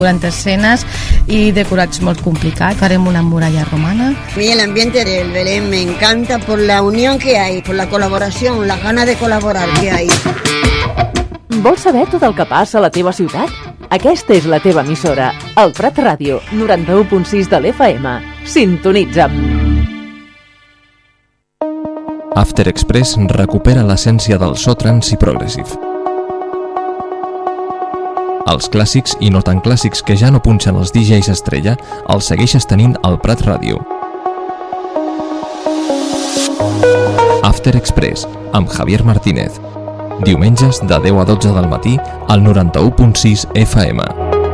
40 escenas y decorats molt complicat. Farem una muralla romana. A mí el ambiente del Belén me encanta por la unión que hay, por la colaboración, la gana de colaborar que hay. Vols saber tot el que passa a la teva ciutat? Aquesta és la teva emissora, el Prat Ràdio, 91.6 de l'FM. Sintonitza'm. After Express recupera l'essència del so trance i progressive. Els clàssics i no tan clàssics que ja no punxen els DJs estrella els segueixes tenint al Prat Ràdio. After Express, amb Javier Martínez. Diumenges de 10 a 12 del matí al 91.6 FM.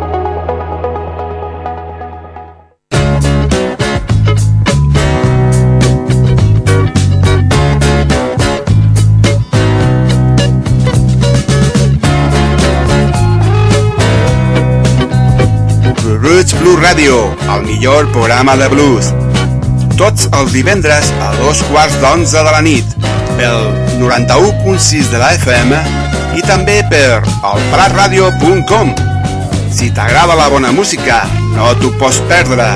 Roots Blues Radio, el millor programa de blues. Tots els divendres a 11:15 de la nit, pel 91.6 de la FM i també per elpratradio.com. Si t'agrada la bona música, no t'ho pots perdre.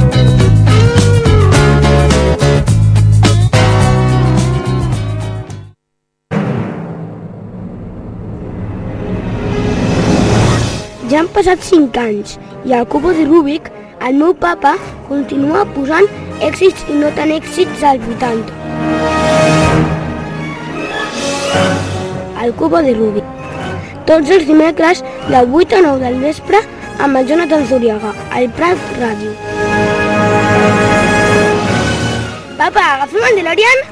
Ja han passat 5 anys i al cubo de Rubik el meu papa continua posant èxits i no tan èxits als 80. El cubo de Rubik. Tots els dimecres de 8 a 9 del vespre amb el Jonathan Zuriaga, al Prat Ràdio. Papa, agafem el DeLorean?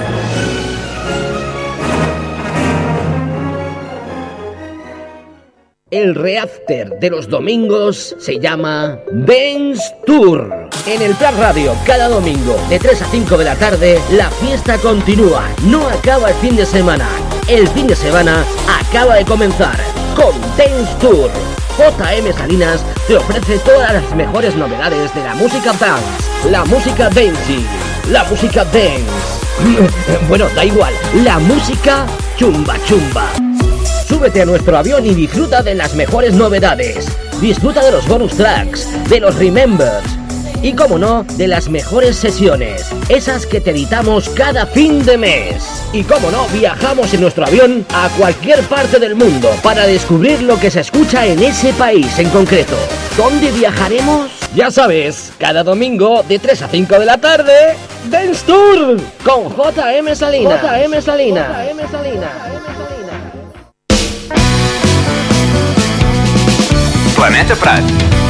El reafter de los domingos se llama Dance Tour. En el Prat Radio, cada domingo, de 3 a 5 de la tarde, la fiesta continúa. No acaba el fin de semana. El fin de semana acaba de comenzar con Dance Tour. JM Salinas te ofrece todas las mejores novedades de la música dance, la música dancing, la música dance. Bueno, da igual, la música chumba chumba. Súbete a nuestro avión y disfruta de las mejores novedades. Disfruta de los bonus tracks, de los remembers y, como no, de las mejores sesiones, esas que te editamos cada fin de mes. Y, como no, viajamos en nuestro avión a cualquier parte del mundo para descubrir lo que se escucha en ese país en concreto. ¿Dónde viajaremos? Ya sabes, cada domingo de 3 a 5 de la tarde, Dance Tour con JM Salinas. JM Salinas. JM Salinas. Planeta Prat.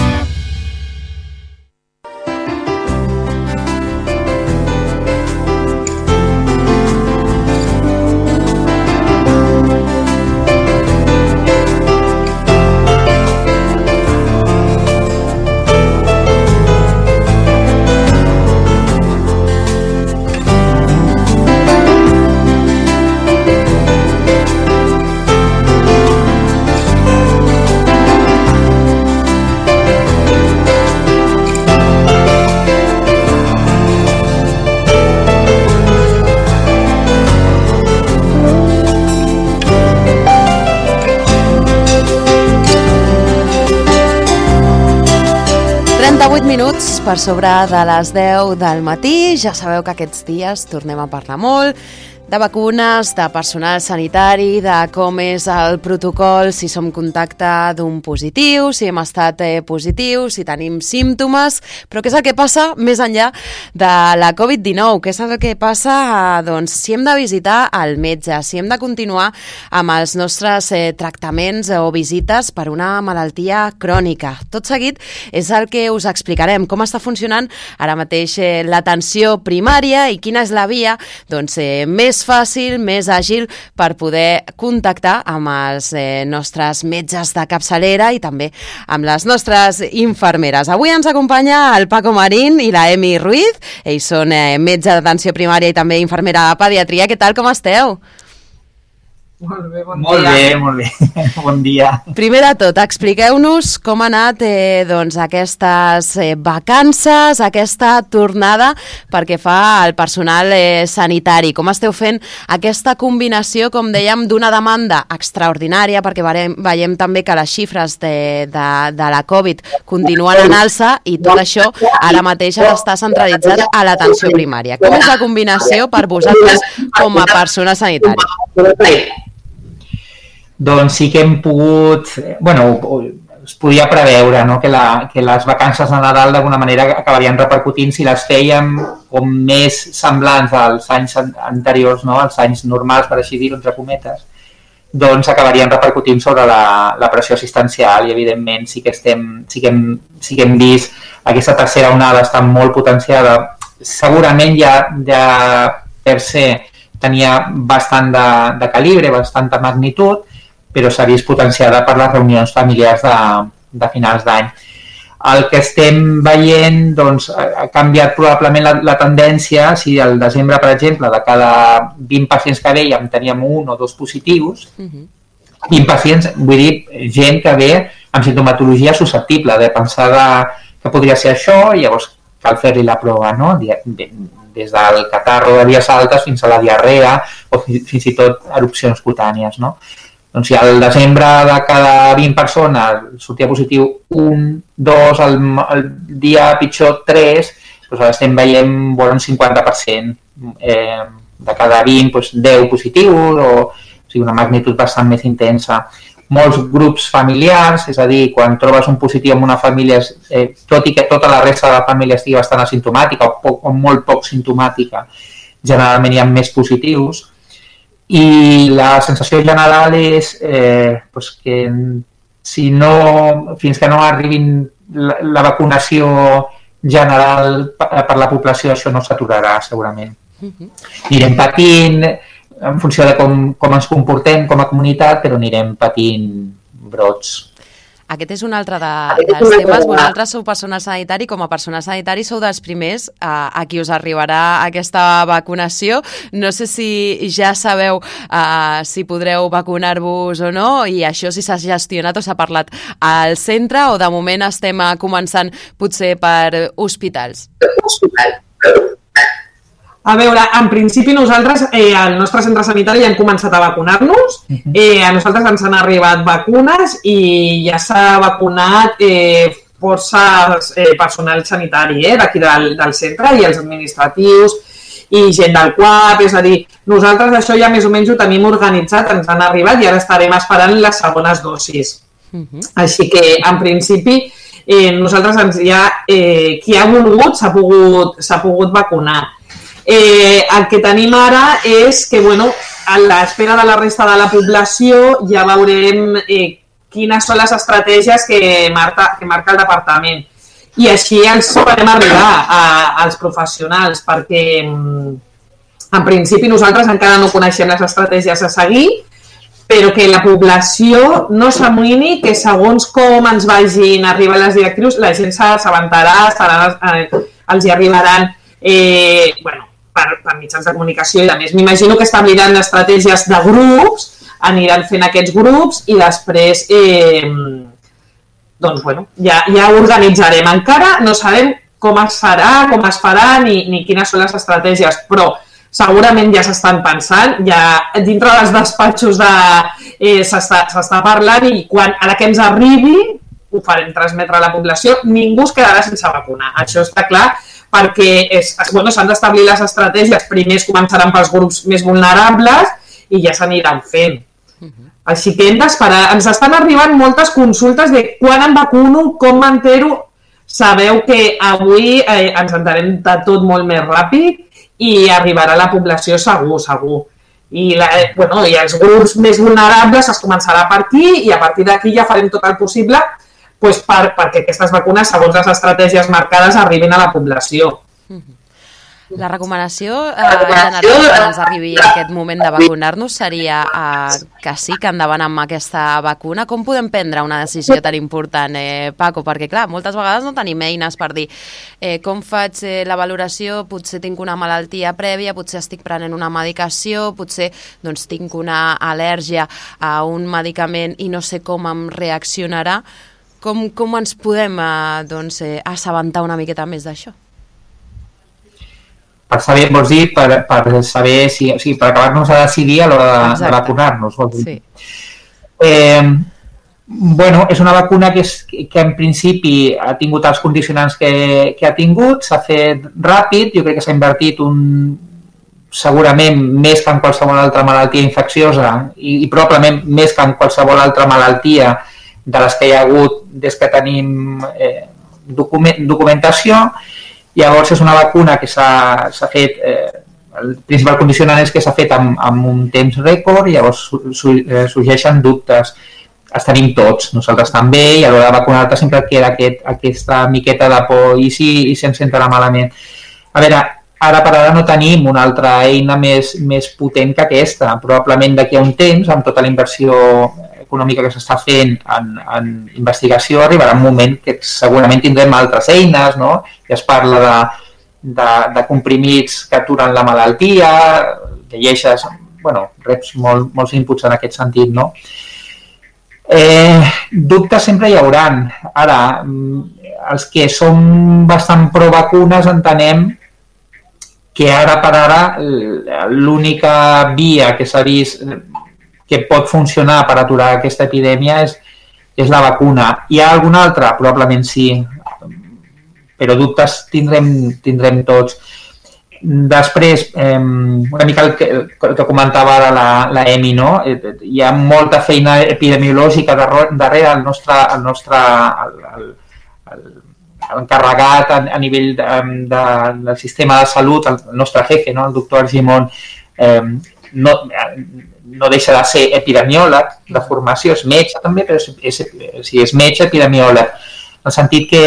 Minuts per sobre de les 10 del matí. Ja sabeu que aquests dies tornem a parlar molt de vacunes, de personal sanitari, de com és el protocol, si som contacte d'un positiu, si hem estat positius, si tenim símptomes, però què és el que passa més enllà de la Covid-19? Què és el que passa, doncs, si hem de visitar el metge, si hem de continuar amb els nostres tractaments o visites per una malaltia crònica? Tot seguit és el que us explicarem, com està funcionant ara mateix l'atenció primària i quina és la via, doncs, més fàcil, més àgil per poder contactar amb els nostres metges de capçalera i també amb les nostres infermeres. Avui ens acompanya el Paco Marín i la Emi Ruiz. Ells són metge d'atenció primària i també infermera de pediatria. Què tal, com esteu? Molt bé, bon dia. Molt bé, bon dia. Primer de tot, expliqueu-nos com ha anat aquestes vacances, aquesta tornada perquè fa el personal sanitari. Com esteu fent aquesta combinació, com dèiem, d'una demanda extraordinària, perquè veiem també que les xifres de la Covid continuen en alça i tot això ara mateix està centralitzat a l'atenció primària. Com és la combinació per vosaltres com a personal sanitari? Doncs sí que hem pogut, es podia preveure, no? que les vacances de Nadal d'alguna manera acabarien repercutint si les fèiem com més semblants als anys anteriors, no? Als anys normals, per així dir-ho, entre cometes, doncs acabarien repercutint sobre la pressió assistencial i evidentment sí que hem vist aquesta tercera onada està molt potenciada. Segurament ja per se tenia bastant de calibre, bastanta magnitud, però s'ha vist potenciada per les reunions familiars de finals d'any. El que estem veient doncs, ha canviat probablement la tendència. Si al desembre, per exemple, de cada 20 pacients que vèiem teníem 1 o 2 positius, 20 pacients, vull dir, gent que ve amb sintomatologia susceptible de pensar que podria ser això i llavors cal fer-li la prova, no? Des del catarro de vies altes fins a la diarrea o fins i tot erupcions cutànies, no? Doncs si al desembre de cada 20 persones sortia positiu 1, 2, el dia pitjor 3, doncs ara estem veient un 50%. De cada 20, doncs 10 positius, o sigui, una magnitud bastant més intensa. Molts grups familiars, és a dir, quan trobes un positiu en una família, tot i que tota la resta de la família estigui bastant asimptomàtica o molt poc simptomàtica, generalment hi ha més positius. I la sensació general és que fins que no arribin la vacunació general per la població, això no s'aturarà segurament. Anirem patint en funció de com ens comportem com a comunitat, però anirem patint brots. Aquest és un altre dels temes. Vosaltres sou personal sanitari, com a personal sanitari sou dels primers a qui us arribarà aquesta vacunació. No sé si ja sabeu si podreu vacunar-vos o no, i això si s'ha gestionat o s'ha parlat al centre, o de moment estem començant potser per hospitals. A veure, en principi nosaltres, al nostre centre sanitari ja hem començat a vacunar-nos. A nosaltres ens han arribat vacunes i ja s'ha vacunat força personal sanitari d'aquí del centre i els administratius i gent del CUAP. És a dir, nosaltres això ja més o menys ho tenim organitzat, ens han arribat i ara estarem esperant les segones dosis. Així que, en principi, nosaltres qui ha volgut s'ha pogut vacunar. El que tenim ara és que, a l'espera de la resta de la població ja veurem quines són les estratègies que marca el departament. I així els farem arribar als professionals, perquè en principi nosaltres encara no coneixem les estratègies a seguir, però que la població no s'amoïni, que segons com ens vagin arribar les directrius, la gent s'assabentarà, els hi arribaran per mitjans de comunicació i a més m'imagino que establiran estratègies de grups, aniran fent aquests grups i després ja organitzarem. Encara no sabem com es farà ni quines són les estratègies, però segurament ja s'estan pensant, ja dintre dels despatxos s'està parlant i a la que ens arribi ho farem transmetre a la població. Ningú es quedarà sense vacunar, això està clar, perquè s'han d'establir les estratègies. Primer es començaran pels grups més vulnerables i ja s'aniran fent. Així que hem d'esperar. Ens estan arribant moltes consultes de quan em vacuno, com m'entero. Sabeu que avui ens enterem de tot molt més ràpid i arribarà a la població segur. I els grups més vulnerables es començarà per aquí i a partir d'aquí ja farem tot el possible perquè aquestes vacunes, segons les estratègies marcades, arribin a la població. La recomanació general quan ens arribi aquest moment de vacunar-nos seria que sí, que endavant amb aquesta vacuna. Com podem prendre una decisió tan important, Paco? Perquè, clar, moltes vegades no tenim eines per dir com faig la valoració, potser tinc una malaltia prèvia, potser estic prenent una medicació, potser doncs, tinc una al·lèrgia a un medicament i no sé com em reaccionarà. Com ens podem assabentar una miqueta més d'això? Per saber, vols dir, per saber si, o sigui, per acabar-nos a decidir a l'hora de vacunar-nos, vols dir? Sí. Bueno, és una vacuna que en principi ha tingut els condicionants que ha tingut, s'ha fet ràpid, jo crec que s'ha invertit segurament més que en qualsevol altra malaltia infecciosa i probablement més que en qualsevol altra malaltia de les que hi ha hagut des que tenim documentació. Llavors és una vacuna que s'ha fet, el principal condicionant és que s'ha fet amb un temps rècord i llavors sorgeixen dubtes. Els tenim tots, nosaltres també, i a l'hora de vacunar-te sempre et queda aquesta miqueta de por i si se'm sentarà malament. A veure, ara per ara no tenim una altra eina més potent que aquesta. Probablement d'aquí a un temps, amb tota la inversió econòmica que s'està fent en investigació, arribarà un moment que segurament tindrem altres eines, no? Ja es parla de comprimits que aturen la malaltia, llegeixes, reps molts inputs en aquest sentit, no? Dubtes sempre hi hauran. Ara, els que som bastant pro vacunes entenem que ara per ara l'única via que s'ha vist que pot funcionar per aturar aquesta epidèmia és la vacuna. Hi ha alguna altra? Probablement sí, però dubtes tindrem tots. Després, una mica el que comentava ara la Emi, no? Hi ha molta feina epidemiològica darrere l'encarregat a nivell del sistema de salut, el nostre jefe, no? El doctor Argimon, no deixa de ser epidemiòleg de formació, és metge també, però és metge epidemiòleg, en el sentit que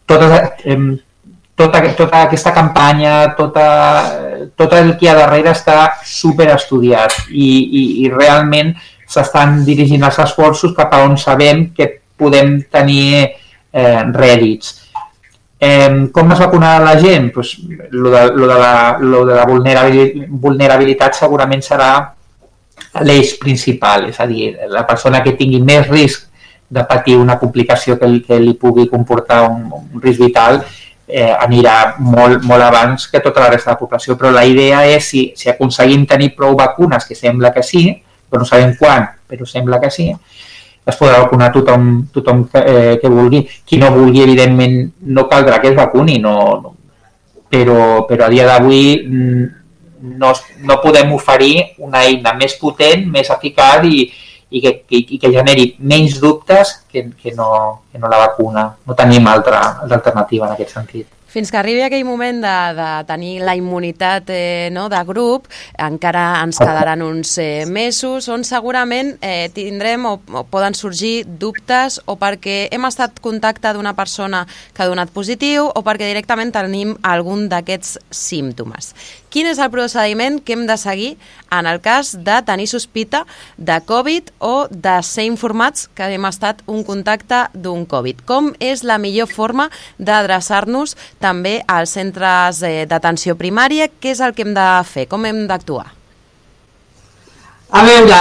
tota aquesta campanya, tot el que hi ha darrere està superestudiat i realment s'estan dirigint els esforços cap a on sabem que podem tenir rèdits. Com es vacunarà la gent? Lo de la vulnerabilitat segurament serà l'eix principal, és a dir, la persona que tingui més risc de patir una complicació que li pugui comportar un risc vital anirà molt abans que tota la resta de la població, però la idea és si aconseguim tenir prou vacunes, que sembla que sí, però no sabem quan, però sembla que sí, es podrà vacunar tothom que vulgui. Qui no vulgui, evidentment, no caldrà que es vacuni, però a dia d'avui no podem oferir una eina més potent, més eficaç i que generi menys dubtes que no la vacuna. No tenim altra alternativa en aquest sentit. Fins que arribi aquell moment de tenir la immunitat de grup, encara ens quedaran uns mesos on segurament tindrem o poden sorgir dubtes o perquè hem estat en contacte d'una persona que ha donat positiu o perquè directament tenim algun d'aquests símptomes. Quin és el procediment que hem de seguir en el cas de tenir sospita de Covid o de ser informats que hem estat un contacte d'un Covid? Com és la millor forma d'adreçar-nos també als centres d'atenció primària? Què és el que hem de fer? Com hem d'actuar? A veure,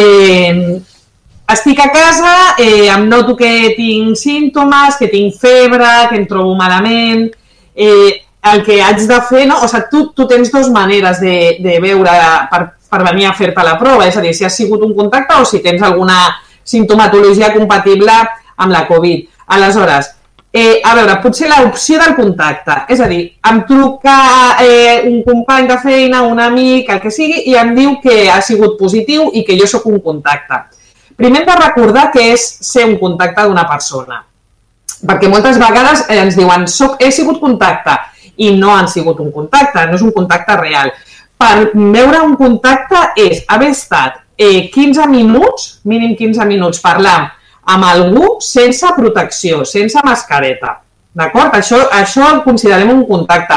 estic a casa, em noto que tinc símptomes, que tinc febre, que em trobo malament. El que haig de fer, no? O sigui, tu tens dues maneres de veure per venir a fer-te la prova, és a dir, si has sigut un contacte o si tens alguna simptomatologia compatible amb la Covid. Aleshores, a veure, potser l'opció del contacte, és a dir, em truca un company de feina, un amic, el que sigui, i em diu que ha sigut positiu i que jo sóc un contacte. Primer hem de recordar que és ser un contacte d'una persona, perquè moltes vegades ens diuen he sigut contacte i no han sigut un contacte, no és un contacte real. Per veure un contacte és haver estat 15 minuts, mínim 15 minuts, parlant amb algú sense protecció, sense mascareta. D'acord? Això el considerem un contacte.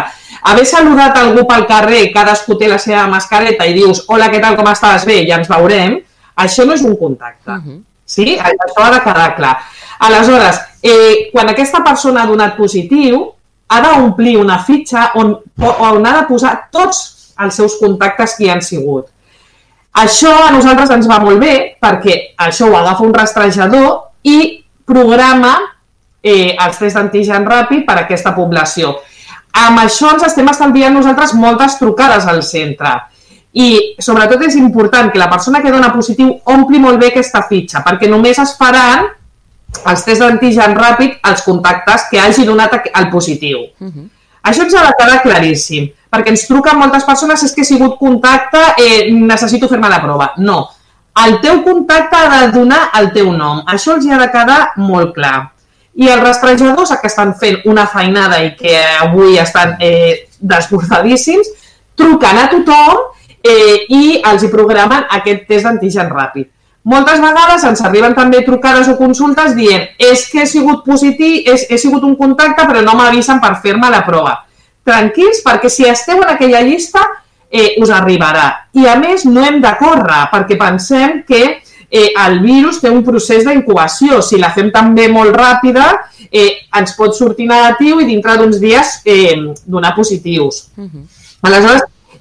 haver saludat algú pel carrer, cadascú té la seva mascareta i dius, hola, què tal, com estàs? Bé, ja ens veurem, això no és un contacte. Sí? Això ha de quedar clar. Aleshores, quan aquesta persona ha donat positiu, ha d'omplir una fitxa on ha de posar tots els seus contactes que hi han sigut. Això a nosaltres ens va molt bé perquè això ho agafa un rastrejador i programa els tests d'antigen ràpid per a aquesta població. Amb això ens estem estalviant nosaltres moltes trucades al centre. I sobretot és important que la persona que dona positiu ompli molt bé aquesta fitxa, perquè només es faran els tests d'antigen ràpid als contactes que hagi donat el positiu. Això ens ha de quedar claríssim, perquè ens truquen moltes persones, és que he sigut contacte, necessito fer-me la prova. No, el teu contacte ha de donar el teu nom, això els ha de quedar molt clar. I els rastrejadors que estan fent una feinada i que avui estan desbordadíssims, truquen a tothom i els hi programen aquest test d'antigen ràpid. Moltes vegades ens arriben també trucades o consultes dient és que he sigut positiu, he sigut un contacte però no m'avisen per fer-me la prova. Tranquils, perquè si esteu en aquella llista us arribarà. I a més no hem de córrer, perquè pensem que el virus té un procés d'incubació. Si la fem també molt ràpida, ens pot sortir negatiu i dintre d'uns dies donar positius. Aleshores,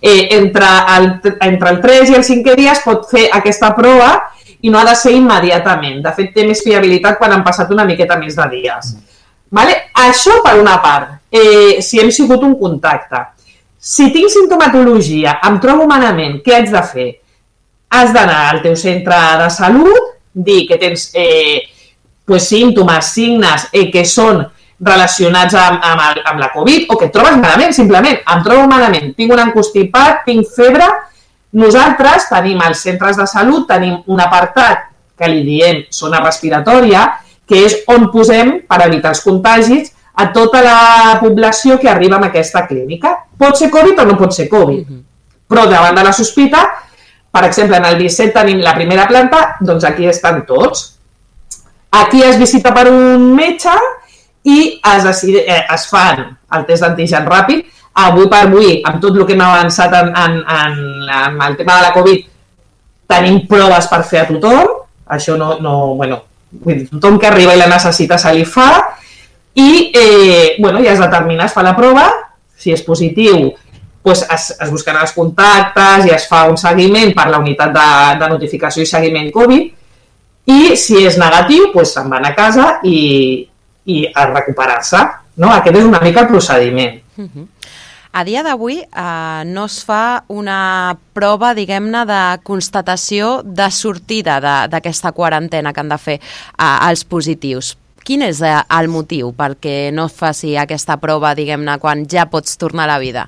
entre el 3 i el 5è dia es pot fer aquesta prova i no ha de ser immediatament. De fet, té més fiabilitat quan han passat una miqueta més de dies. Això per una part, si hem sigut un contacte. Si tinc sintomatologia, em trobo malament, què haig de fer? Has d'anar al teu centre de salut, dir que tens símptomes, signes que són relacionats amb la Covid o que et trobes malament, simplement. Em trobo malament, tinc un encostipat, tinc febre. Nosaltres tenim als centres de salut, tenim un apartat que li diem zona respiratòria, que és on posem, per evitar els contagis, a tota la població que arriba a aquesta clínica. Pot ser Covid o no pot ser Covid. Però davant de la sospita, per exemple, en el 17 tenim la primera planta, doncs aquí estan tots. Aquí es visita per un metge i es fan el test d'antigen ràpid. Avui per avui, amb tot el que hem avançat en el tema de la Covid, tenim proves per fer a tothom. Això tothom que arriba i la necessita se li fa. I ja es determina, es fa la prova. Si és positiu, es busquen els contactes i es fa un seguiment per la unitat de notificació i seguiment Covid. I si és negatiu, se'n van a casa i a recuperar-se. Aquest és una mica el procediment. A dia d'avui no es fa una prova, diguem-ne, de constatació de sortida d'aquesta quarantena que han de fer els positius. Quin és el motiu perquè no es faci aquesta prova, diguem-ne, quan ja pots tornar a la vida?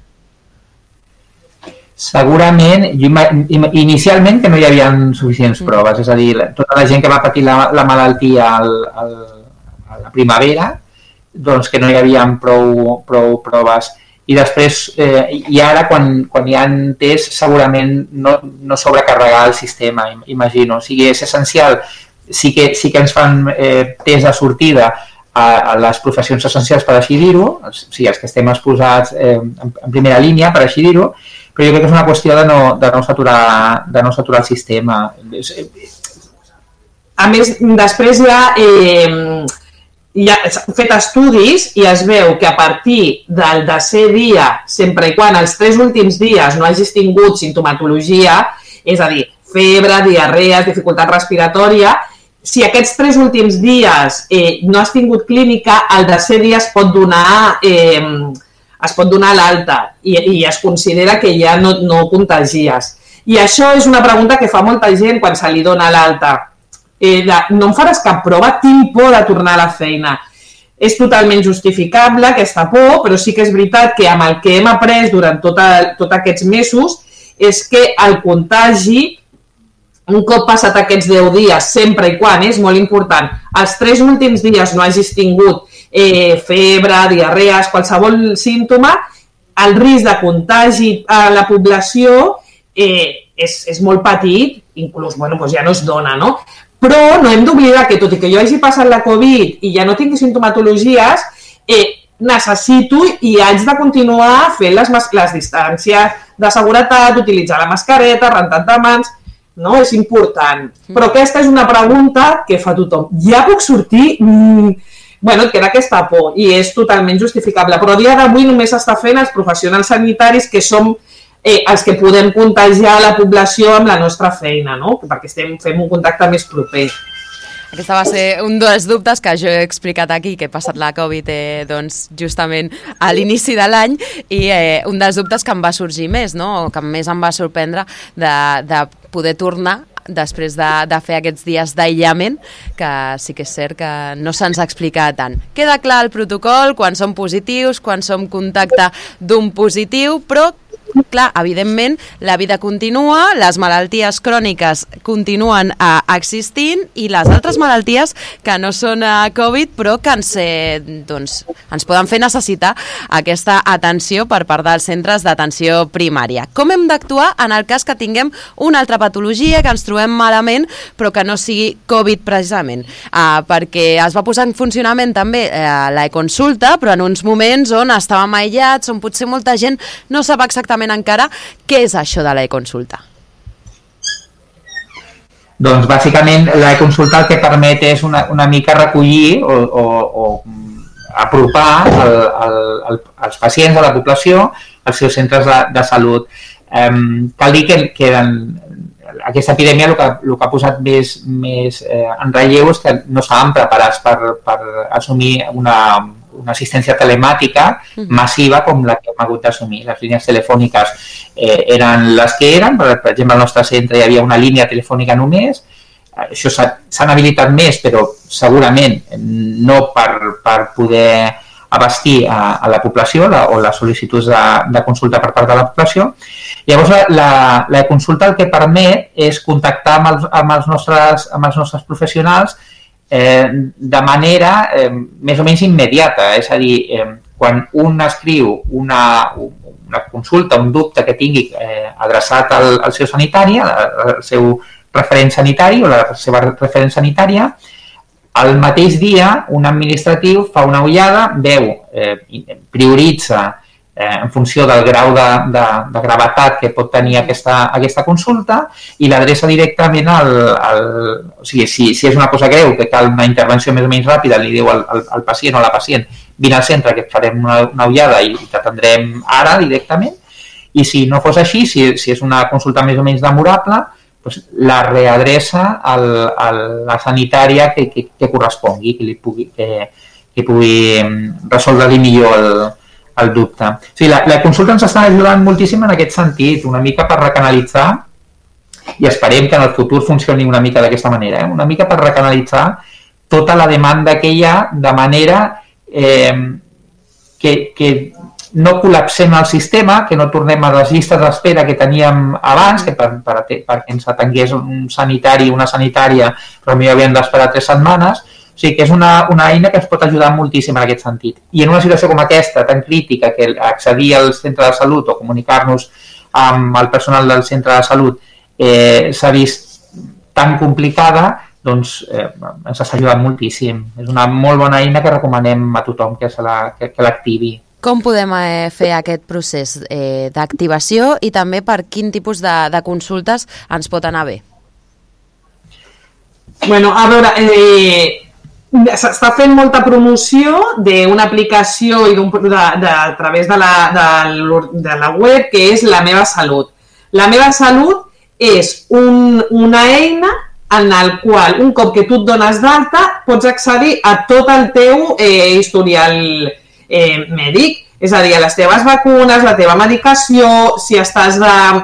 Segurament, inicialment que no hi havia suficients proves, és a dir, tota la gent que va patir la malaltia a la primavera, doncs que no hi havia prou proves. I després, i ara quan hi ha tests, segurament no sobrecarregar el sistema, imagino. O sigui, és essencial, sí que ens fan tests de sortida a les professions essencials, per així dir-ho, o sigui, els que estem exposats en primera línia, per així dir-ho, però jo crec que és una qüestió de no saturar el sistema. A més, després ja s'han fet estudis i es veu que a partir del 10è dia, sempre i quan els 3 últims dies no hagis tingut sintomatologia, és a dir, febre, diarrees, dificultat respiratòria, si aquests 3 últims dies no has tingut clínica, el 10è dia es pot donar l'alta i es considera que ja no contagies. I això és una pregunta que fa molta gent quan se li dona l'alta. No em faràs cap prova, tinc por de tornar a la feina. És totalment justificable aquesta por, però sí que és veritat que amb el que hem après durant tots aquests mesos és que el contagi, un cop passat aquests 10 dies, sempre i quan, és molt important, els 3 últims dies no hagis tingut febre, diarrees, qualsevol símptoma, el risc de contagi a la població és molt petit, inclús ja no es dona, no? Però no hem d'oblidar que tot i que jo hagi passat la Covid i ja no tingui sintomatologies, necessito i haig de continuar fent les distàncies de seguretat, utilitzar la mascareta, rentat de mans, no? És important. Però aquesta és una pregunta que fa tothom. Ja puc sortir? Bueno, et queda aquesta por i és totalment justificable, però a dia d'avui només s'està fent els professionals sanitaris que som els que podem contagiar la població amb la nostra feina, no? Perquè fem un contacte més proper. Aquesta va ser un dels dubtes que jo he explicat aquí, que he passat la Covid doncs, justament a l'inici de l'any, i un dels dubtes que em va sorgir més, no? Que més em va sorprendre de poder tornar després de fer aquests dies d'aïllament, que sí que és cert que no se'ns explica tant. Queda clar el protocol, quan som positius, quan som contacte d'un positiu, però clar, evidentment, la vida continua, les malalties cròniques continuen existint i les altres malalties que no són Covid però que ens poden fer necessitar aquesta atenció per part dels centres d'atenció primària. Com hem d'actuar en el cas que tinguem una altra patologia, que ens trobem malament però que no sigui Covid precisament? Perquè es va posar en funcionament també l'e-consulta, però en uns moments on estàvem aïllats, on potser molta gent no sap exactament encara què és això de l'e-consulta. Doncs bàsicament l'e-consulta el que permet és una mica recollir o apropar els pacients de la població als seus centres de salut. Cal dir que aquesta epidèmia el que ha posat més en relleu és que no estàvem preparats per assumir una assistència telemàtica massiva com la que hem hagut d'assumir. Les línies telefòniques eren les que eren, per exemple al nostre centre hi havia una línia telefònica només, això s'han habilitat més però segurament no per poder abastir a la població o les sol·licituds de consulta per part de la població. Llavors la consulta el que permet és contactar amb els nostres professionals de manera més o menys immediata, és a dir, quan un escriu una consulta, un dubte que tingui adreçat al seu sanitari, al seu referent sanitari o la seva referent sanitària, el mateix dia un administratiu fa una ullada, veu, prioritza en funció del grau de gravetat que pot tenir aquesta consulta i l'adreça directament o sigui, si és una cosa greu que cal una intervenció més o menys ràpida, li diu al pacient o a la pacient vine al centre que et farem una ullada i t'atendrem ara directament, i si no fos així, si és una consulta més o menys demorable, doncs la readreça a la sanitària que correspongui, que pugui resoldre millor el dubte. O sigui, la consulta ens està ajudant moltíssim en aquest sentit, una mica per recanalitzar, i esperem que en el futur funcioni una mica d'aquesta manera, una mica per recanalitzar tota la demanda que hi ha, de manera que no col·lapsem el sistema, que no tornem a les llistes d'espera que teníem abans, que perquè ens atengués un sanitari o una sanitària, però millor havíem d'esperar 3 setmanes. O sigui que és una eina que ens pot ajudar moltíssim en aquest sentit. I en una situació com aquesta, tan crítica, que accedir al centre de salut o comunicar-nos amb el personal del centre de salut s'ha vist tan complicada, doncs ens està ajudant moltíssim. És una molt bona eina que recomanem a tothom que l'activi. Com podem fer aquest procés d'activació i també per quin tipus de consultes ens pot anar bé? Bueno, a veure, s'està fent molta promoció d'una aplicació a través de la web que és La Meva Salut. La Meva Salut és una eina en el qual, un cop que tu et dones d'alta, pots accedir a tot el teu historial mèdic, és a dir, a les teves vacunes, la teva medicació, si estàs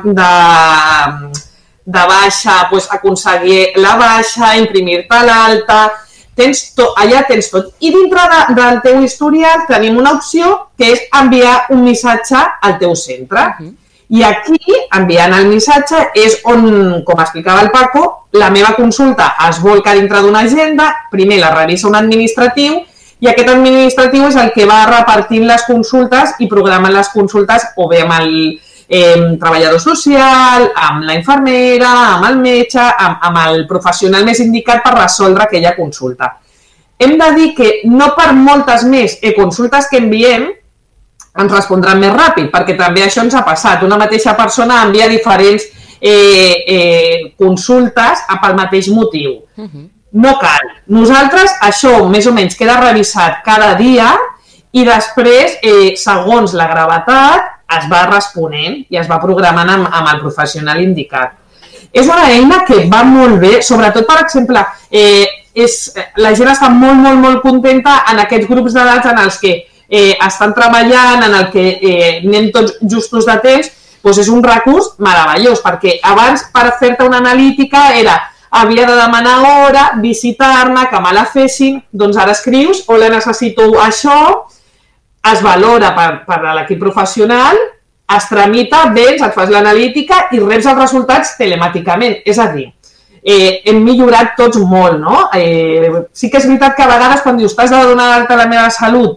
de baixa, doncs aconseguir la baixa, imprimir-te l'alta, allà tens tot. I dintre del teu historial tenim una opció que és enviar un missatge al teu centre. I aquí, enviant el missatge, és on, com explicava el Paco, la meva consulta es volca dintre d'una agenda, primer la revisa un administratiu i aquest administratiu és el que va repartint les consultes i programant les consultes o bé amb el treballador social, amb la infermera, amb el metge, amb el professional més indicat per resoldre aquella consulta. hem de dir que no per moltes més consultes que enviem ens respondran més ràpid, perquè també això ens ha passat. Una mateixa persona envia diferents consultes pel mateix motiu. No cal. Nosaltres, això més o menys queda revisat cada dia i després, segons la gravetat, es va responent i es va programant amb el professional indicat. És una eina que va molt bé, sobretot, per exemple, la gent està molt, molt, molt contenta en aquests grups d'edats en els que estan treballant, en el que anem tots justos de temps, doncs és un recurs meravellós, perquè abans per fer-te una analítica havia de demanar hora, visitar-me, que me la fessin, doncs ara escrius, hola, necessito això, es valora per l'equip professional, es tramita, vens, et fas l'analítica i reps els resultats telemàticament. És a dir, hem millorat tots molt, no? Sí que és veritat que a vegades quan dius t'has de donar d'alta la meva salut